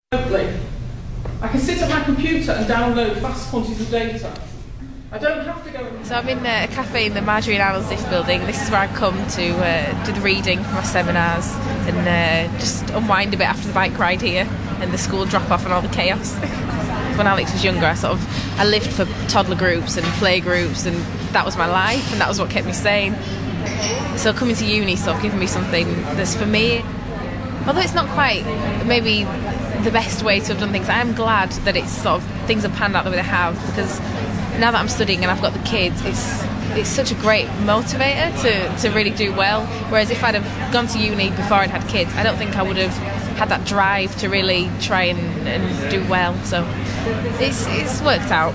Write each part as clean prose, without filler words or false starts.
remotely. I can sit at my computer and download vast quantities of data. I don't have to go... So I'm in a cafe in the Marjorie and Alan Ziff building. This is where I come to do the reading for my seminars and just unwind a bit after the bike ride here and the school drop-off and all the chaos. When Alex was younger, I lived for toddler groups and play groups, and that was my life and that was what kept me sane. So coming to uni sort of giving me something that's for me, although it's not quite maybe the best way to have done things, I am glad that it's sort of things have panned out the way they have, because now that I'm studying and I've got the kids, it's such a great motivator to really do well. Whereas if I'd have gone to uni before I'd had kids, I don't think I would have had that drive to really try and do well. So it's worked out.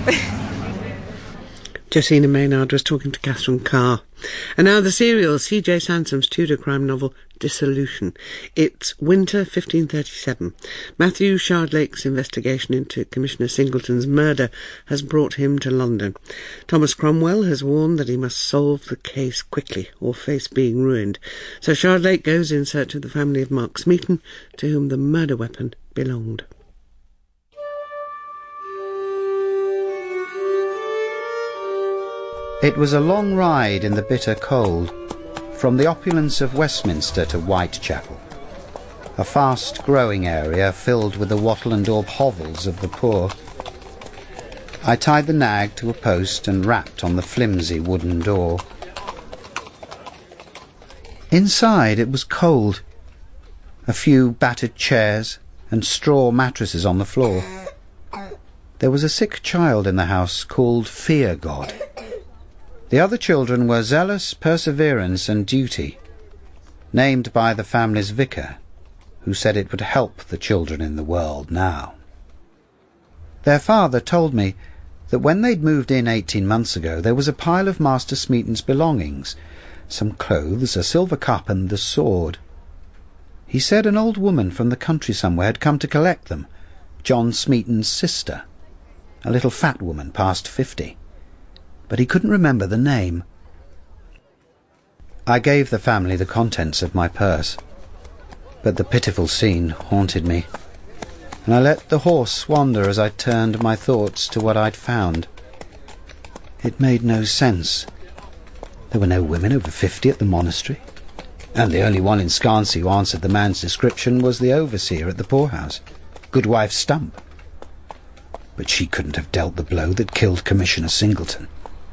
Josina Maynard was talking to Catherine Carr. And now the serial, C.J. Sansom's Tudor crime novel, Dissolution. It's winter 1537. Matthew Shardlake's investigation into Commissioner Singleton's murder has brought him to London. Thomas Cromwell has warned that he must solve the case quickly or face being ruined. So Shardlake goes in search of the family of Mark Smeaton, to whom the murder weapon belonged. It was a long ride in the bitter cold, from the opulence of Westminster to Whitechapel, a fast-growing area filled with the wattle and daub hovels of the poor. I tied the nag to a post and rapped on the flimsy wooden door. Inside it was cold, a few battered chairs and straw mattresses on the floor. There was a sick child in the house called Fear God. The other children were Zealous, Perseverance and Duty, named by the family's vicar, who said it would help the children in the world now. Their father told me that when they'd moved in 18 months ago, there was a pile of Master Smeaton's belongings, some clothes, a silver cup and the sword. He said an old woman from the country somewhere had come to collect them, John Smeaton's sister, a little fat woman past 50. But he couldn't remember the name. I gave the family the contents of my purse, but the pitiful scene haunted me, and I let the horse wander as I turned my thoughts to what I'd found. It made no sense. There were no women over 50 at the monastery, and the only one in Scansey who answered the man's description was the overseer at the poorhouse, Goodwife Stump. But she couldn't have dealt the blow that killed Commissioner Singleton.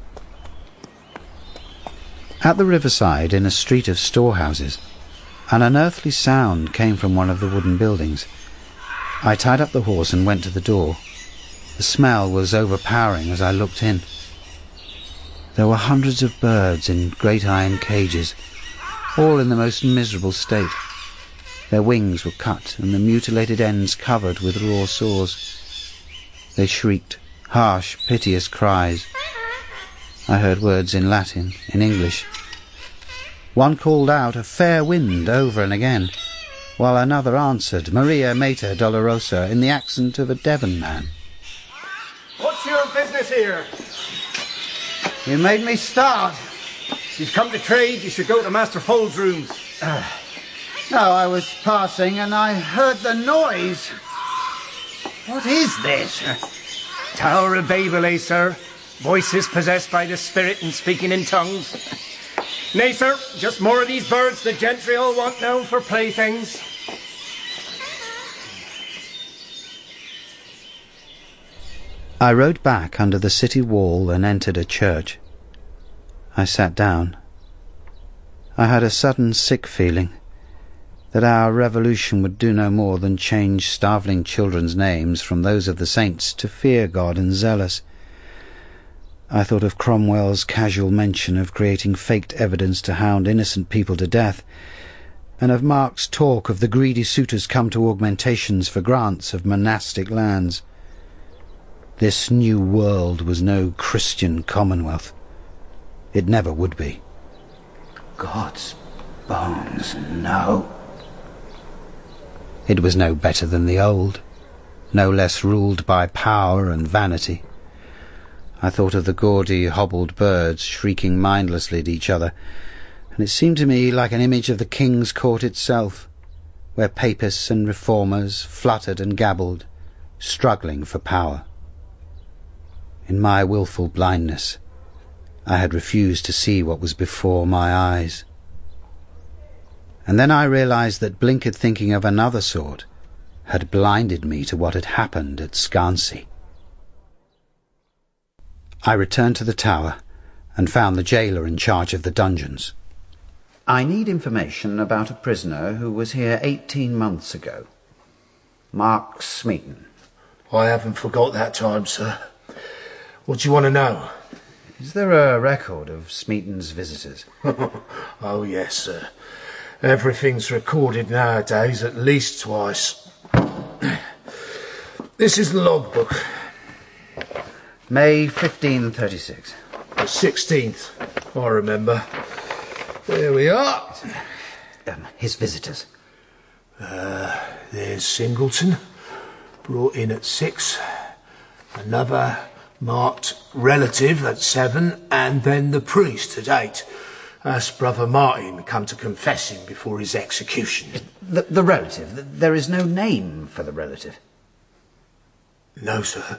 At the riverside, in a street of storehouses, an unearthly sound came from one of the wooden buildings. I tied up the horse and went to the door. The smell was overpowering as I looked in. There were hundreds of birds in great iron cages, all in the most miserable state. Their wings were cut and the mutilated ends covered with raw sores. They shrieked, harsh, piteous cries. I heard words in Latin, in English. One called out a fair wind over and again, while another answered Maria Mater Dolorosa in the accent of a Devon man. What's your business here? You made me start. If you've come to trade, you should go to Master Fold's rooms. No, I was passing and I heard the noise. What is this? Tower of Babel, eh, sir? Voices possessed by the spirit and speaking in tongues. Nay, sir, just more of these birds the gentry all want now for playthings. I rode back under the city wall and entered a church. I sat down. I had a sudden sick feeling that our revolution would do no more than change starveling children's names from those of the saints to Fear God and Zealous. I thought of Cromwell's casual mention of creating faked evidence to hound innocent people to death, and of Mark's talk of the greedy suitors come to augmentations for grants of monastic lands. This new world was no Christian commonwealth. It never would be. God's bones, no. It was no better than the old, no less ruled by power and vanity. I thought of the gaudy, hobbled birds shrieking mindlessly at each other, and it seemed to me like an image of the King's Court itself, where papists and reformers fluttered and gabbled, struggling for power. In my wilful blindness, I had refused to see what was before my eyes. And then I realized that blinkered thinking of another sort had blinded me to what had happened at Scansea. I returned to the tower and found the jailer in charge of the dungeons. I need information about a prisoner who was here 18 months ago. Mark Smeaton. I haven't forgot that time, sir. What do you want to know? Is there a record of Smeaton's visitors? Oh, yes, sir. Everything's recorded nowadays at least twice. This is the logbook. May 1536. The 16th, I remember. There we are. His visitors. There's Singleton, brought in at 6. Another marked relative at 7, and then the priest at 8. That's Brother Martin come to confess him before his execution. The relative? There is no name for the relative? No, sir.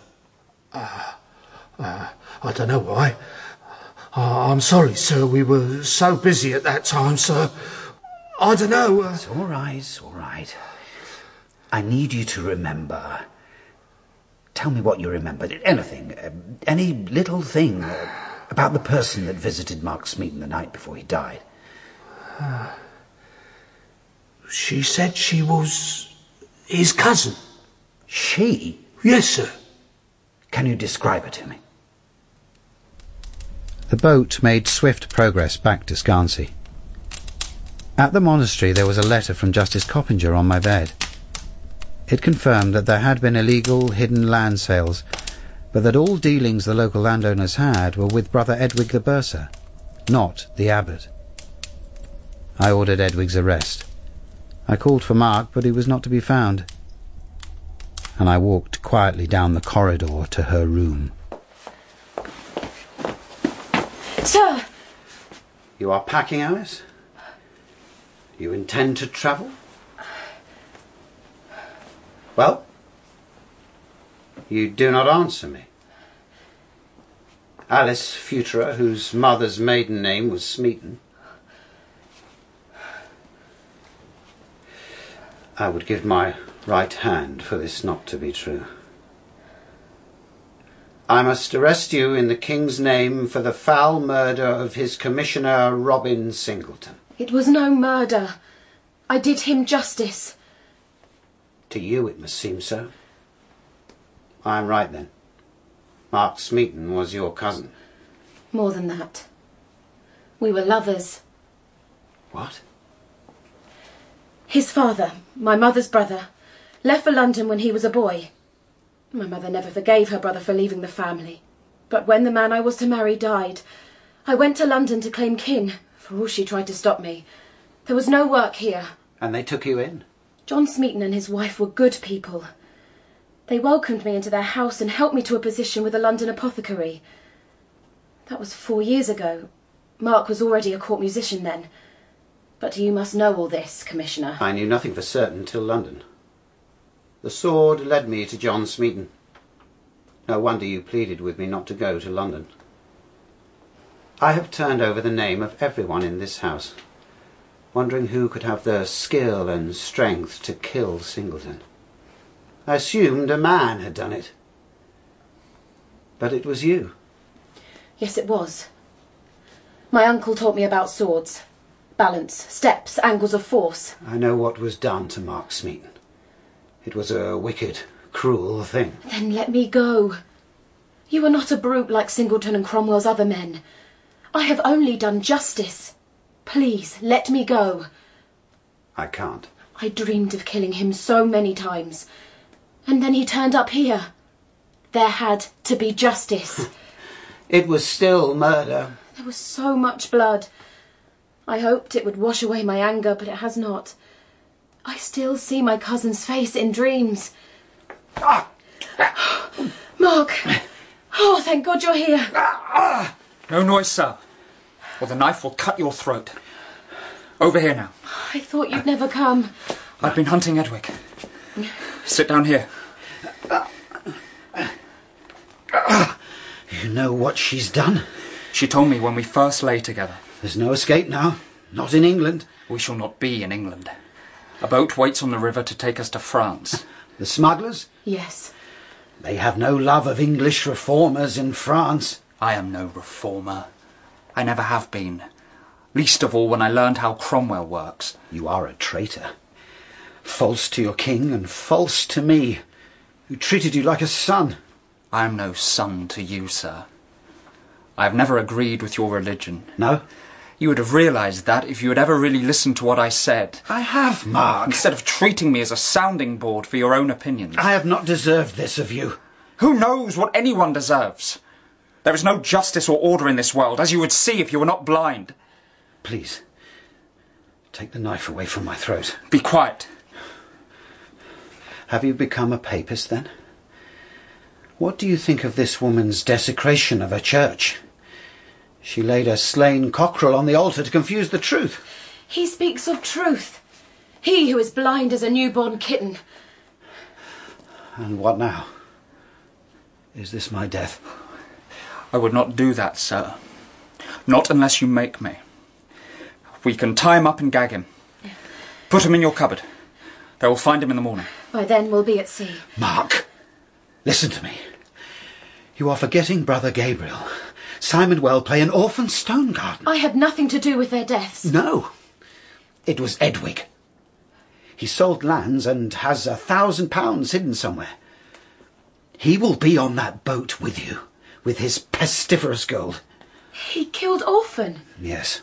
I don't know why. I'm sorry, sir. We were so busy at that time, sir. I don't know. It's all right, it's all right. I need you to remember. Tell me what you remember. Anything. Any little thing about the person that visited Mark Smeaton the night before he died. She said she was his cousin. She? Yes, sir. Can you describe her to me? The boat made swift progress back to Scansea. At the monastery there was a letter from Justice Coppinger on my bed. It confirmed that there had been illegal, hidden land sales, but that all dealings the local landowners had were with Brother Edwig the Bursar, not the abbot. I ordered Edwig's arrest. I called for Mark, but he was not to be found, and I walked quietly down the corridor to her room. Sir! You are packing, Alice? You intend to travel? Well? You do not answer me. Alice Futura, whose mother's maiden name was Smeaton. I would give my right hand for this not to be true. I must arrest you in the King's name for the foul murder of his Commissioner Robin Singleton. It was no murder. I did him justice. To you it must seem so. I am right then. Mark Smeaton was your cousin. More than that. We were lovers. What? His father, my mother's brother, left for London when he was a boy. My mother never forgave her brother for leaving the family. But when the man I was to marry died, I went to London to claim kin, for all she tried to stop me. There was no work here. And they took you in? John Smeaton and his wife were good people. They welcomed me into their house and helped me to a position with a London apothecary. That was 4 years ago. Mark was already a court musician then. But you must know all this, Commissioner. I knew nothing for certain till London. The sword led me to John Smeaton. No wonder you pleaded with me not to go to London. I have turned over the name of everyone in this house, wondering who could have the skill and strength to kill Singleton. I assumed a man had done it. But it was you. Yes, it was. My uncle taught me about swords. Balance, steps, angles of force. I know what was done to Mark Smeaton. It was a wicked, cruel thing. Then let me go. You are not a brute like Singleton and Cromwell's other men. I have only done justice. Please, let me go. I can't. I dreamed of killing him so many times. And then he turned up here. There had to be justice. It was still murder. There was so much blood. I hoped it would wash away my anger, but it has not. I still see my cousin's face in dreams. Mark! Oh, thank God you're here. No noise, sir, or the knife will cut your throat. Over here now. I thought you'd never come. I've been hunting Edwig. Sit down here. You know what she's done? She told me when we first lay together. There's no escape now. Not in England. We shall not be in England. A boat waits on the river to take us to France. The smugglers? Yes. They have no love of English reformers in France. I am no reformer. I never have been. Least of all when I learned how Cromwell works. You are a traitor. False to your king and false to me, who treated you like a son. I am no son to you, sir. I have never agreed with your religion. No? You would have realised that if you had ever really listened to what I said. I have, Mark. Instead of treating me as a sounding board for your own opinions. I have not deserved this of you. Who knows what anyone deserves? There is no justice or order in this world, as you would see if you were not blind. Please, take the knife away from my throat. Be quiet. Have you become a papist, then? What do you think of this woman's desecration of her church? She laid a slain cockerel on the altar to confuse the truth. He speaks of truth. He who is blind as a newborn kitten. And what now? Is this my death? I would not do that, sir. Not unless you make me. We can tie him up and gag him. Put him in your cupboard. They will find him in the morning. By then we'll be at sea. Mark, listen to me. You are forgetting Brother Gabriel, Simon Wellplay, and Orphan Stonegarden. I had nothing to do with their deaths. No. It was Edwig. He sold lands and has £1,000 hidden somewhere. He will be on that boat with you, with his pestiferous gold. He killed Orphan? Yes.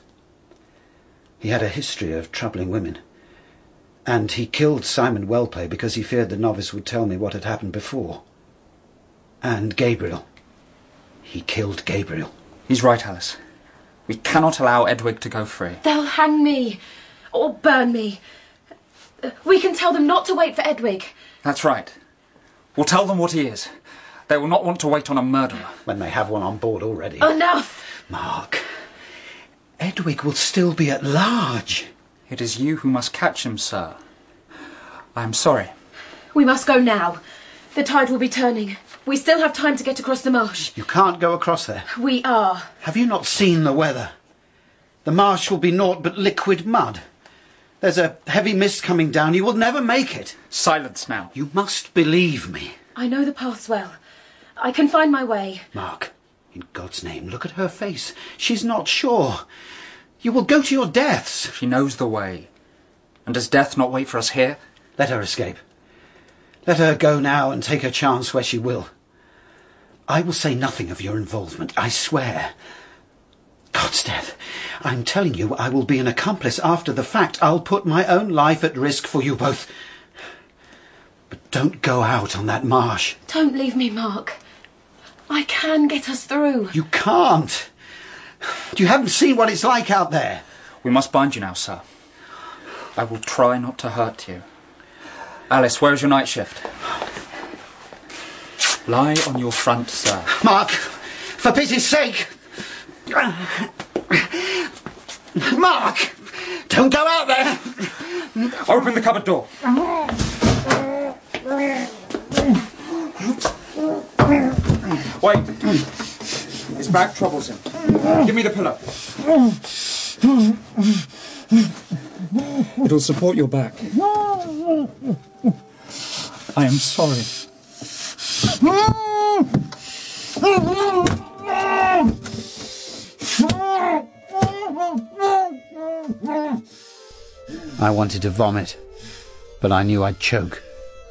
He had a history of troubling women. And he killed Simon Wellplay because he feared the novice would tell me what had happened before. And Gabriel. He killed Gabriel. He's right, Alice. We cannot allow Edwig to go free. They'll hang me. Or burn me. We can tell them not to wait for Edwig. That's right. We'll tell them what he is. They will not want to wait on a murderer. When they have one on board already. Enough! Mark, Edwig will still be at large. It is you who must catch him, sir. I am sorry. We must go now. The tide will be turning. We still have time to get across the marsh. You can't go across there. We are. Have you not seen the weather? The marsh will be naught but liquid mud. There's a heavy mist coming down. You will never make it. Silence now. You must believe me. I know the paths well. I can find my way. Mark, in God's name, look at her face. She's not sure. You will go to your deaths. She knows the way. And does death not wait for us here? Let her escape. Let her go now and take her chance where she will. I will say nothing of your involvement, I swear. God's death, I'm telling you, I will be an accomplice after the fact. I'll put my own life at risk for you both. But don't go out on that marsh. Don't leave me, Mark. I can get us through. You can't. You haven't seen what it's like out there. We must bind you now, sir. I will try not to hurt you. Alice, where is your night shift? Lie on your front, sir. Mark, for pity's sake. Mark, don't go out there. Open the cupboard door. Wait. His back troubles him. Give me the pillow. It'll support your back. I am sorry. I wanted to vomit, but I knew I'd choke.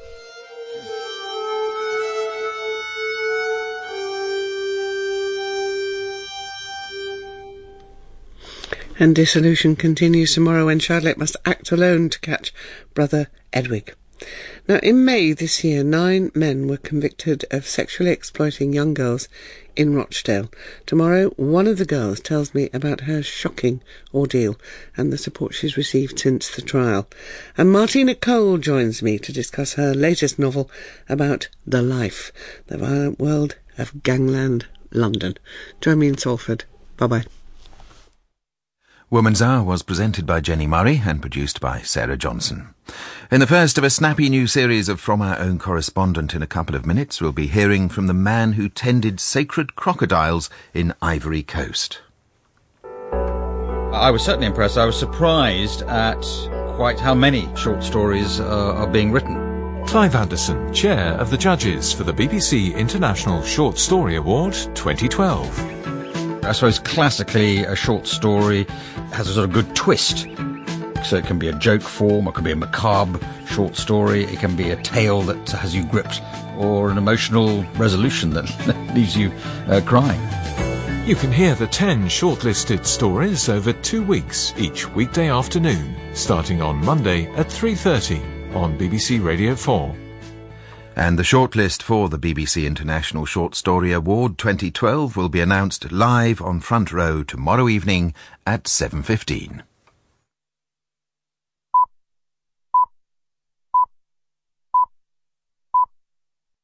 And dissolution continues tomorrow when Charlotte must act alone to catch brother Edwig. Now, in May this year, 9 men were convicted of sexually exploiting young girls in Rochdale. Tomorrow, one of the girls tells me about her shocking ordeal and the support she's received since the trial. And Martina Cole joins me to discuss her latest novel about the life, the violent world of gangland London. Join me in Salford. Bye-bye. Woman's Hour was presented by Jenny Murray and produced by Sarah Johnson. In the first of a snappy new series of From Our Own Correspondent in a couple of minutes, we'll be hearing from the man who tended sacred crocodiles in Ivory Coast. I was certainly impressed. I was surprised at quite how many short stories are being written. Clive Anderson, Chair of the Judges for the BBC International Short Story Award 2012. I suppose classically a short story has a sort of good twist. So it can be a joke form, or it can be a macabre short story, it can be a tale that has you gripped, or an emotional resolution that leaves you crying. You can hear the 10 shortlisted stories over 2 weeks, each weekday afternoon, starting on Monday at 3:30 on BBC Radio 4. And the shortlist for the BBC International Short Story Award 2012 will be announced live on Front Row tomorrow evening at 7:15.